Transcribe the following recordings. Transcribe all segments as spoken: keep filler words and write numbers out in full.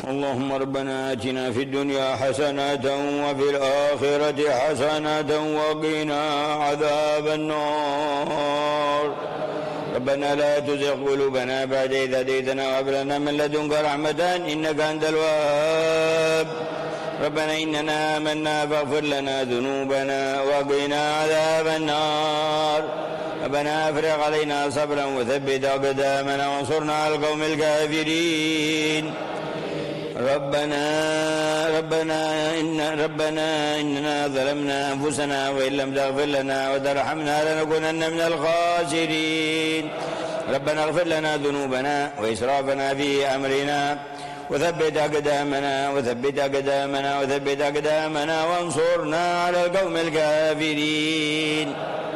اللهم ربنا آتنا في الدنيا حسنة وفي الآخرة حسنة وقنا عذاب النار. ربنا لا تزغ قلوبنا بعد إذ هديتنا وهب لنا من لدنك رحمة إنك أنت الوهاب. ربنا إننا آمنا فاغفر لنا ذنوبنا وقنا عذاب النار. ربنا أفرغ علينا صبرا وثبت أقدامنا وانصرنا على القوم الكافرين. ربنا ربنا إن ربنا إننا ظلمنا أنفسنا وإن لم تغفر لنا وترحمنا لنكونن من الخاسرين. ربنا اغفر لنا ذنوبنا وإسرافنا في أمرنا وثبت أقدامنا وثبت أقدامنا وثبت أقدامنا وانصرنا على القوم الكافرين.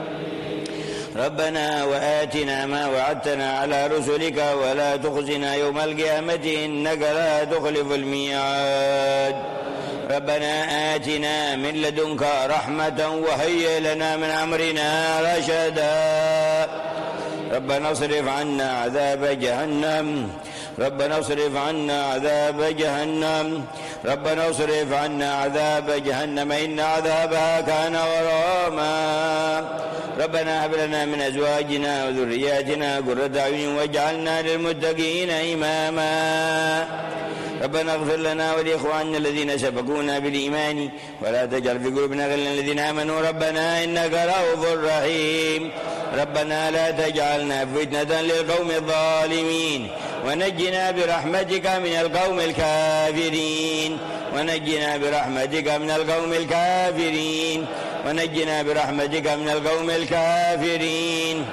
ربنا وآتنا ما وعدتنا على رسلك ولا تخزنا يوم القيامة إنك لا تخلف الميعاد. ربنا آتنا من لدنك رحمة وهيئ لنا من أمرنا رشدا. ربنا اصرف عنا عذاب جهنم ربنا اصرف عنا عذاب جهنم ربنا اصرف عنا عذاب جهنم إن عذابها كان غراما. ربنا هب لنا من أزواجنا وذرياتنا قرة أعين واجعلنا للمتقين إماما. ربنا اغفر لنا ولإخواننا الذين سبقونا بالإيمان ولا تجعل في قلوبنا غلا للذين آمنوا ربنا إنك رؤوف رحيم. ربنا لا تجعلنا فتنة للقوم الظالمين ونجنا برحمتك من القوم الكافرين ونجنا برحمتك من القوم الكافرين ونجنا برحمتك من القوم الكافرين.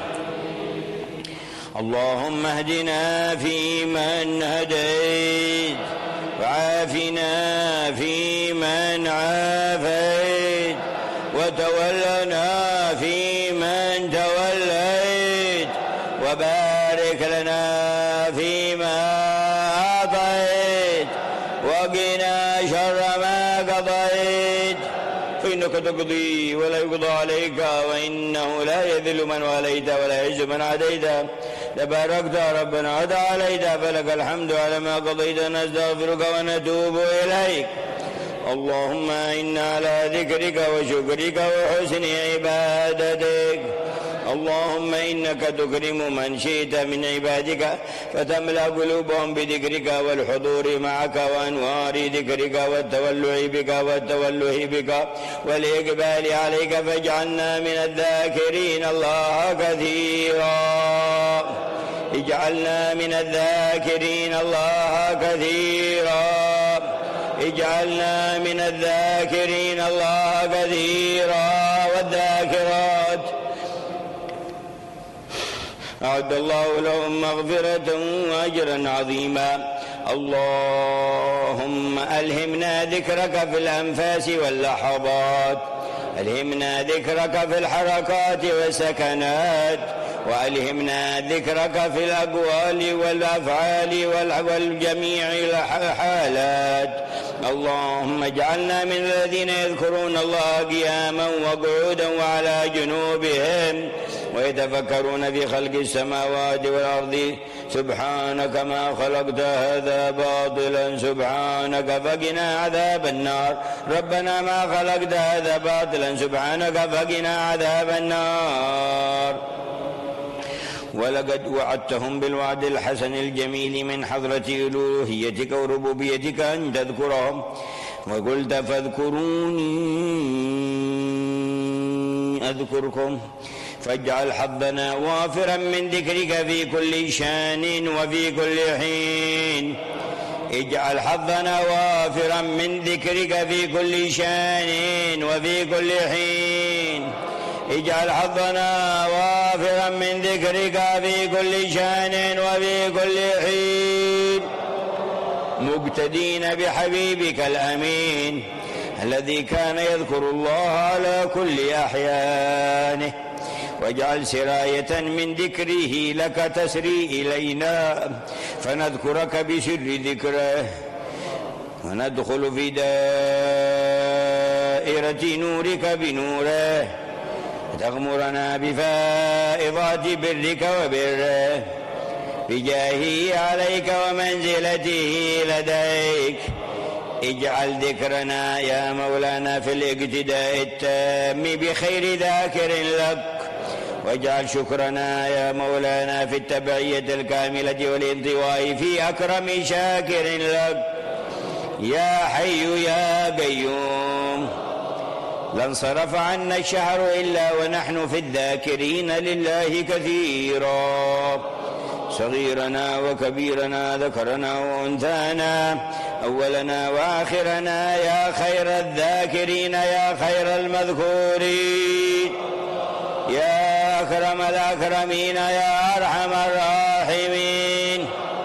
اللهم اهدنا فيمن هديت وعافنا فيمن عافيت وتولنا فيمن توليت وبارك لنا فيما أعطيت وقنا شر ما قضيت فإنك تقضي ولا يقضى عليك وإنه لا يذل من واليت ولا يعز من عاديت تباركت ربنا وتعاليت فلك الحمد على ما قضيت. نستغفرك ونتوب إليك. اللهم إنا على ذكرك وشكرك وحسن عبادتك. اللهم إنك تكرم من شئت من عبادك فتملأ قلوبهم بذكرك والحضور معك وأنوار ذكرك والتولع بك والتوله بك والإقبال عليك فاجعلنا من الذاكرين الله كثيرا اجعلنا من الذاكرين الله كثيرا اجعلنا من الذاكرين الله كثيرا والذاكرات أعد الله لهم مغفرة وأجرا عظيما. اللهم ألهمنا ذكرك في الأنفاس واللحظات ألهمنا ذكرك في الحركات والسكنات وألهمنا ذكرك في الأقوال والأفعال والجميع الحالات. اللهم اجعلنا من الذين يذكرون الله قياما وقعودا وعلى جنوبهم ويتفكرون في خلق السماوات والأرض سبحانك ما خلقت هذا باطلا سبحانك فقنا عذاب النار. ربنا ما خلقت هذا باطلا سبحانك فقنا عذاب النار. ولقد وعدتهم بالوعد الحسن الجميل من حضرة ألوهيتك وربوبيتك أن تذكرهم وقلت فاذكروني أذكركم فاجعل حظنا وافرا من ذكرك في كل شان وفي كل حين. اجعل حظنا وافرا من ذكرك في كل شان وفي كل حين. اجعل حظنا وافرا من ذكرك في كل شان وفي كل حين مقتدين بحبيبك الأمين الذي كان يذكر الله على كل أحيانه. واجعل سراية من ذكره لك تسري إلينا فنذكرك بسر ذكره وندخل في دائرة نورك بنوره تغمرنا بفائضات برك وبره بجاهه عليك ومنزلته لديك. اجعل ذكرنا يا مولانا في الاقتداء التام بخير ذاكر لك، واجعل شكرنا يا مولانا في التبعية الكاملة والانطواء في أكرم شاكر لك. يا حي يا قيوم، لانصرف عنا الشهر إلا ونحن في الذاكرين لله كثيرا، صغيرنا وكبيرنا ذكرنا وأنثانا أولنا وآخرنا، يا خير الذاكرين يا خير المذكورين، يا أكرم الأكرمين يا أرحم الراحمين.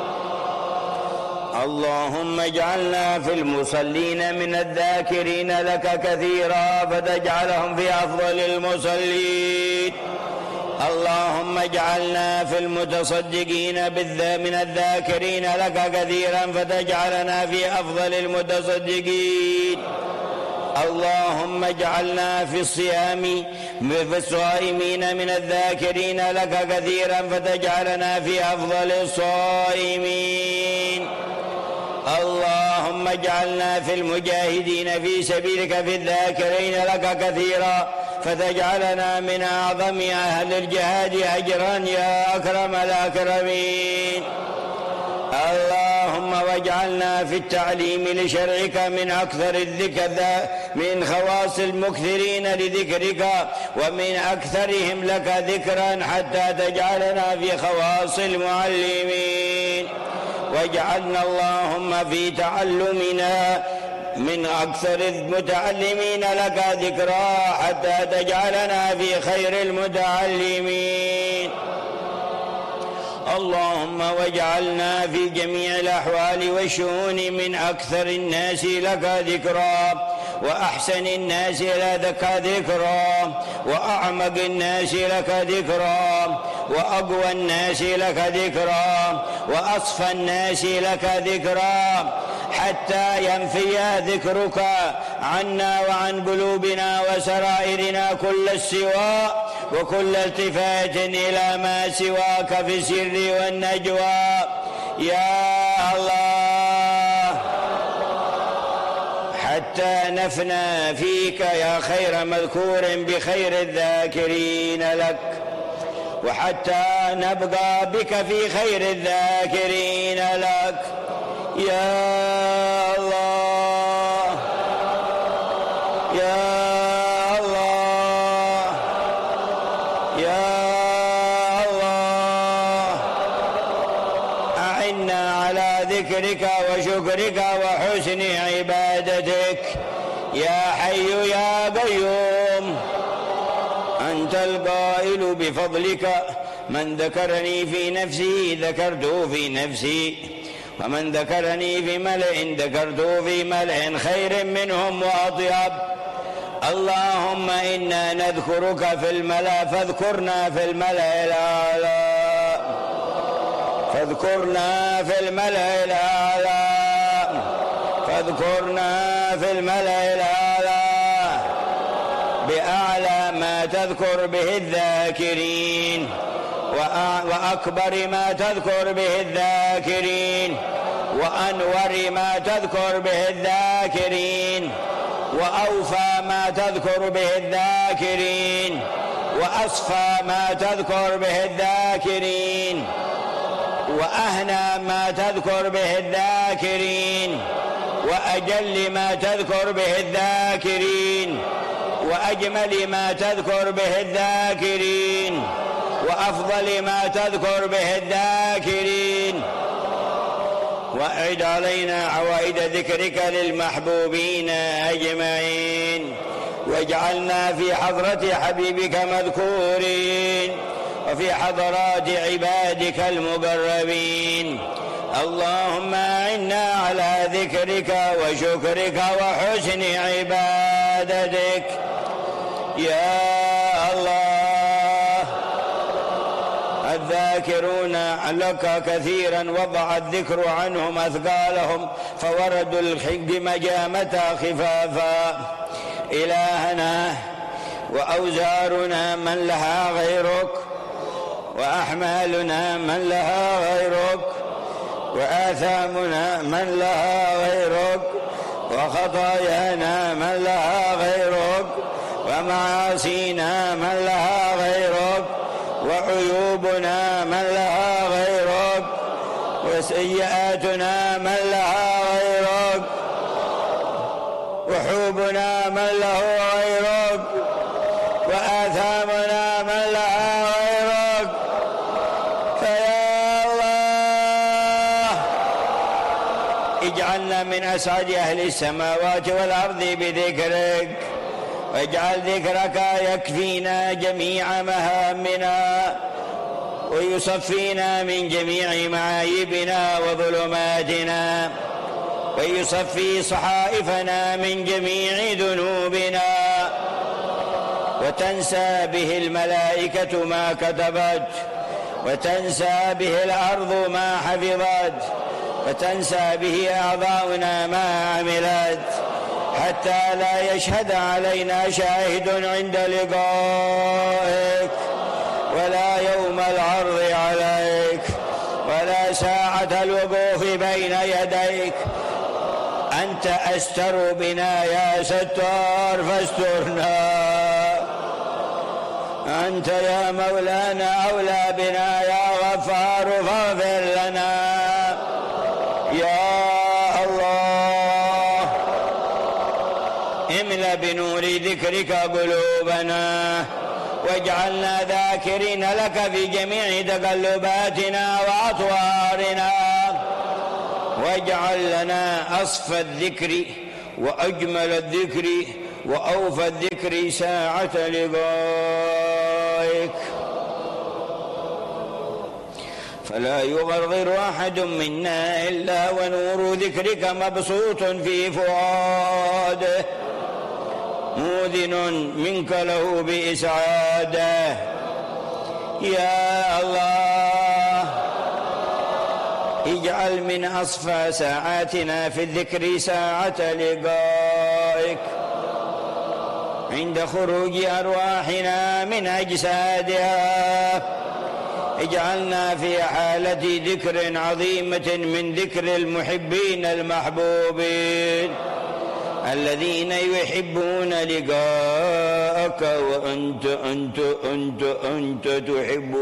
اللهم اجعلنا في المصلين من الذاكرين لك كثيرا فتجعلهم في أفضل المصلين. اللهم اجعلنا في المتصدقين من الذاكرين لك كثيرا فتجعلنا في أفضل المتصدقين. اللهم اجعلنا في الصيام في الصائمين من الذاكرين لك كثيرا فتجعلنا في أفضل الصائمين. اللهم اجعلنا في المجاهدين في سبيلك في الذاكرين لك كثيرا فتجعلنا من أعظم أهل الجهاد أجرا يا أكرم الأكرمين. اللهم واجعلنا في التعليم لشرعك من أكثر الذكر من خواص المكثرين لذكرك ومن أكثرهم لك ذكرا حتى تجعلنا في خواص المعلمين. واجعلنا اللهم في تعلمنا من أكثر المتعلمين لك ذكرا حتى تجعلنا في خير المتعلمين. اللهم واجعلنا في جميع الأحوال والشؤون من أكثر الناس لك ذكرا وأحسن الناس لك ذكرا وأعمق الناس لك ذكرا وأقوى الناس لك ذكرا وأصفى الناس لك ذكرا حتى ينفي ذكرك عنا وعن قلوبنا وسرائرنا كل السواء وكل التفات إلى ما سواك في السر والنجوى يا الله، حتى نفنى فيك يا خير مذكور بخير الذاكرين لك، وحتى نبقى بك في خير الذاكرين لك يا الله يا الله يا الله. أعنا على ذكرك وشكرك وحسن عبادتك يا حي يا قيوم. أنت القائل بفضلك من ذكرني في نفسي ذكرته في نفسي، ومن ذكرني في ملئ ذكرته في ملئ خير منهم وأطيب. اللهم إنا نذكرك في الملأ فاذكرنا في الملأ الأعلى، فاذكرنا في الملأ الأعلى، فاذكرنا في الملأ الأعلى بأعلى ما تذكر به الذاكرين وأكبر ما تذكر به الذاكرين وأنور ما تذكر به الذاكرين وأوفى ما تذكر به الذاكرين وأصفى ما تذكر به الذاكرين وأهنى ما تذكر به الذاكرين وأجل ما تذكر به الذاكرين وأجمل ما تذكر به الذاكرين وأفضل ما تذكر به الذاكرين. وأعد علينا عوائد ذكرك للمحبوبين أجمعين، واجعلنا في حضرة حبيبك مذكورين وفي حضرات عبادك المقربين. اللهم أعنا على ذكرك وشكرك وحسن عبادتك يا الله. الذاكرون لك كثيرا وضع الذكر عنهم أثقالهم فوردوا الحج مجامة خفافا. إلهنا وأوزارنا من لها غيرك وأحمالنا من لها غيرك، وآثامنا من لها غيرك، وخطايانا من لها غيرك، ومعاصينا من لها غيرك، وعيوبنا من لها غيرك، وسيئاتنا من لها غيرك، وحوبنا من له غيرك، وآثامنا من لها غيرك. فيا الله اجعلنا من أسعد أهل السماوات والأرض بذكرك، واجعل ذكرك يكفينا جميع مهامنا ويصفينا من جميع معايبنا وظلماتنا، ويصفي صحائفنا من جميع ذنوبنا، وتنسى به الملائكة ما كتبت، وتنسى به الأرض ما حفظت، وتنسى به أعضاؤنا ما عملت، حتى لا يشهد علينا شاهد عند لقائك، ولا يوم العرض عليك، ولا ساعة الوقوف بين يديك. أنت أستر بنا يا ستار فاسترنا، أنت يا مولانا أولى بنا يا غفار فاغفر لنا يا الله. املأ بنور ذكرك قلوبنا، واجعلنا ذاكرين لك في جميع تقلباتنا وأطوارنا، واجعل لنا أصفى الذكر وأجمل الذكر وأوفى الذكر ساعة لقائك، فلا يغرغر أحد منا إلا ونور ذكرك مبسوط في فؤاده، موذن منك له بإسعاده. يا الله اجعل من أصفى ساعاتنا في الذكر ساعة لقائك، عند خروج أرواحنا من أجسادها. اجعلنا في حالة ذكر عظيمة من ذكر المحبين المحبوبين الذين يحبون لقاءك، وأنت أنت أنت أنت تحب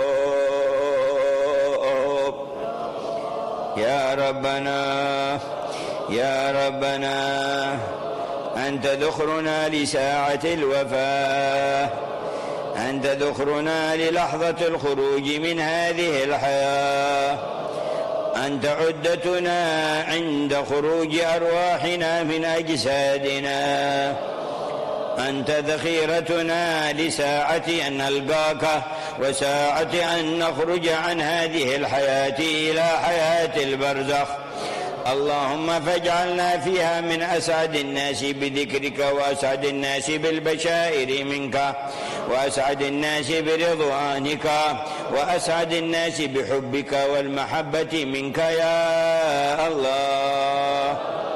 لقاءك. يا ربنا يا ربنا أنت ذخرنا لساعة الوفاة، أنت ذخرنا للحظة الخروج من هذه الحياة، أنت عدتنا عند خروج أرواحنا من أجسادنا، أنت ذخيرتنا لساعة أن نلقاك وساعة أن نخرج عن هذه الحياة إلى حياة البرزخ. اللهم فاجعلنا فيها من أسعد الناس بذكرك، وأسعد الناس بالبشائر منك، وأسعد الناس برضوانك، وأسعد الناس بحبك والمحبة منك يا الله.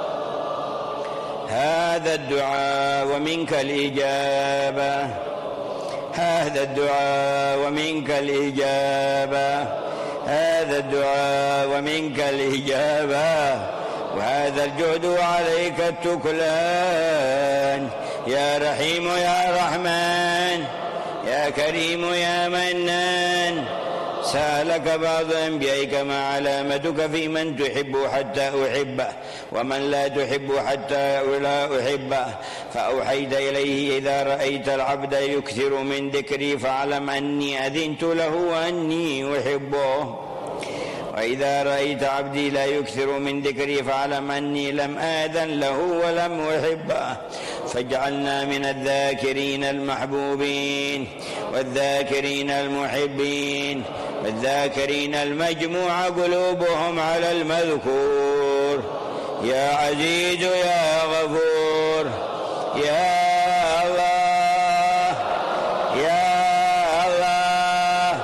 هذا الدعاء ومنك الإجابة، هذا الدعاء ومنك الإجابة، هذا الدعاء ومنك الإجابة، وهذا الجهد وعليك التكلان. يا رحيم يا رحمن، يا كريم يا منان، سألك بعض أنبيائك ما علامتك في من تحب حتى أحبه، ومن لا تحب حتى لا أحبه، فأوحيت إليه إذا رأيت العبد يكثر من ذكري فاعلم أني أذنت له وأني أحبه، وإذا رأيت عبدي لا يكثر من ذكري فاعلم أني لم آذن له ولم أحبه. فاجعلنا من الذاكرين المحبوبين، والذاكرين المحبين، والذاكرين المجموع قلوبهم على المذكور. يا عزيز يا غفور يا الله يا الله.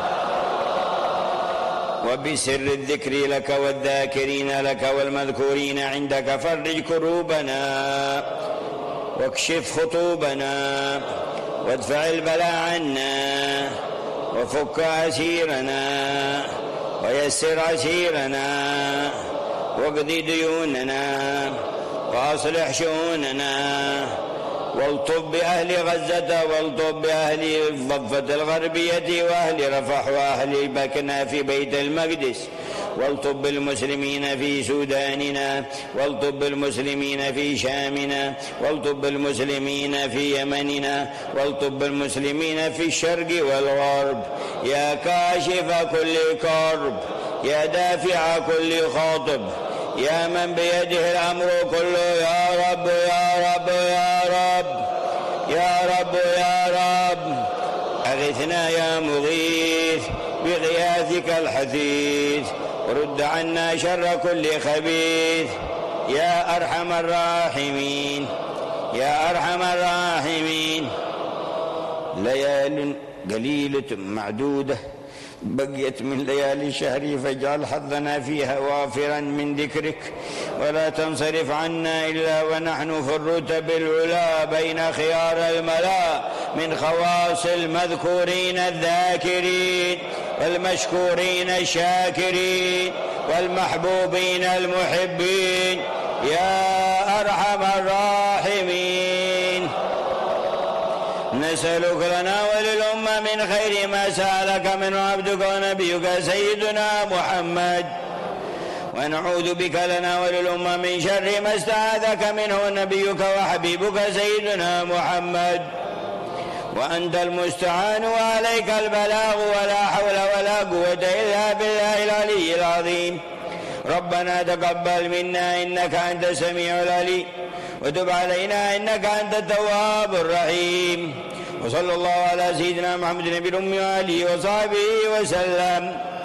وبسر الذكر لك والذاكرين لك والمذكورين عندك فرج كروبنا، واكشف خطوبنا، وادفع البلاء عنا، وفك أسيرنا ويسر عسيرنا واقض ديوننا وأصلح شؤوننا والطف بأهل غزة والطف بأهل الضفة الغربية وأهل رفح وأهل بكنا في بيت المقدس والطف بالمسلمين في سوداننا والطف بالمسلمين في شامنا والطف بالمسلمين في يمننا والطف بالمسلمين في الشرق والغرب يا كاشف كل كرب يا دافع كل خاطب يا من بيده الأمر كله يا رب يا رب يا رب يا رب يا رب أغثنا يا مغيث بغياثك الحثيث ورد عنا شر كل خبيث يا أرحم الراحمين يا أرحم الراحمين. ليال قليلة معدودة بقيت من ليالي الشهر فاجعل حظنا فيها وافرا من ذكرك ولا تنصرف عنا إلا ونحن في الرتب العلا بين خيار الملا من خواص المذكورين الذاكرين والمشكورين الشاكرين والمحبوبين المحبين يا أرحم الراحمين. نسألك لنا وللأمة من خير ما سألك منه عبدك ونبيك سيدنا محمد ونعوذ بك لنا وللأمة من شر ما استعاذك منه نبيك وحبيبك سيدنا محمد وأنت المستعان وعليك البلاغ ولا حول ولا قوة إلا بالله العلي العظيم. ربنا تقبل منا إنك أنت السميع العليم وتب علينا إنك أنت التواب الرحيم. وصلى الله على سيدنا محمد نبي الأمي وآله وصحبه وسلم.